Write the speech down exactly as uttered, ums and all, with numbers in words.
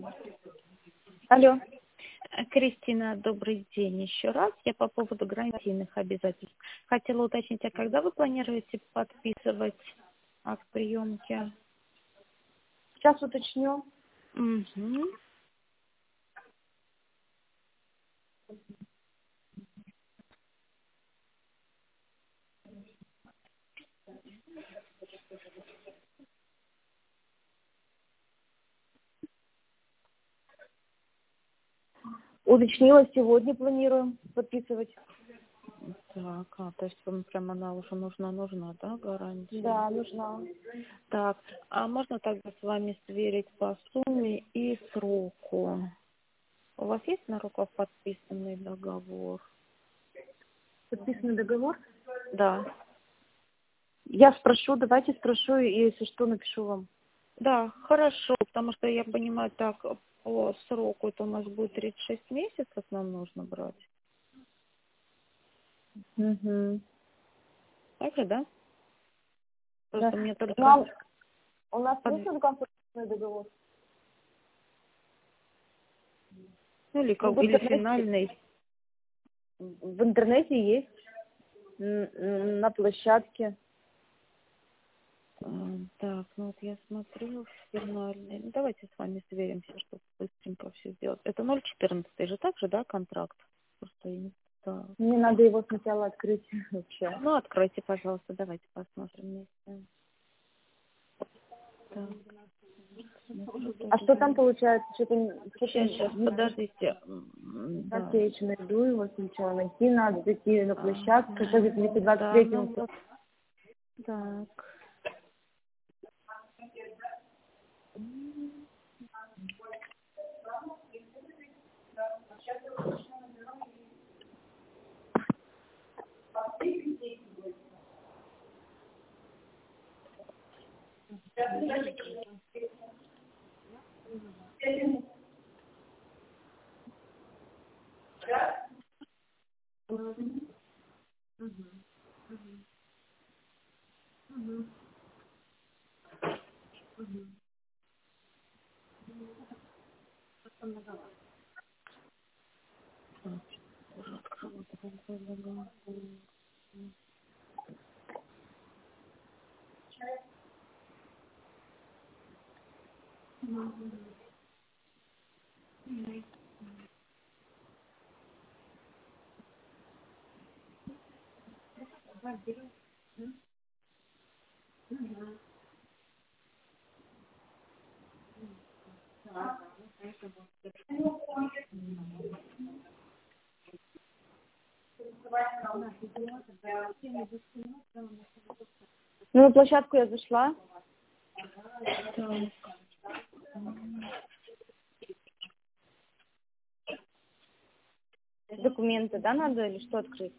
Алло. Кристина, добрый день еще раз. Я по поводу гарантийных обязательств. Хотела уточнить, а когда вы планируете подписывать акт приемки? Сейчас уточню. Угу. Уточнила, сегодня планируем подписывать. Так, а, то есть вам прям она уже нужна-нужна, да, гарантия? Да, нужна. Так, а можно тогда с вами сверить по сумме и сроку? У вас есть на руках подписанный договор? Подписанный договор? Да. Я спрошу, давайте спрошу, и если что, напишу вам. Да, хорошо, потому что я понимаю, так, по сроку это у нас будет тридцать шесть месяцев нам нужно брать. Угу. Так же, да? Да. Просто мне только... Нам, у нас под- есть на руках подписанный договор? Ну, или, Ну, как- в или интернете, финальный. в интернете есть, м, м, на площадке. А, Так, ну вот я смотрю, финальный. Ну, давайте с вами сверимся, чтобы быстренько все сделать. Это ноль четырнадцать же, так же, да, контракт? Просто я не... Так. Мне надо его сначала открыть вообще. Ну, откройте, пожалуйста, давайте посмотрим вместе. Так, смотрю, А тут что там уже- получается? Что-то, что-то Сейчас, сейчас, не- подождите. М, так Да. я еще найду его сначала. Найти надо, зайти на площадку. Ага. Что двести двадцать Да, ну третьему. вот. Так. Уже открыла другой договор. Ну, на площадку я зашла. Так. Документы, да, надо или что открыть?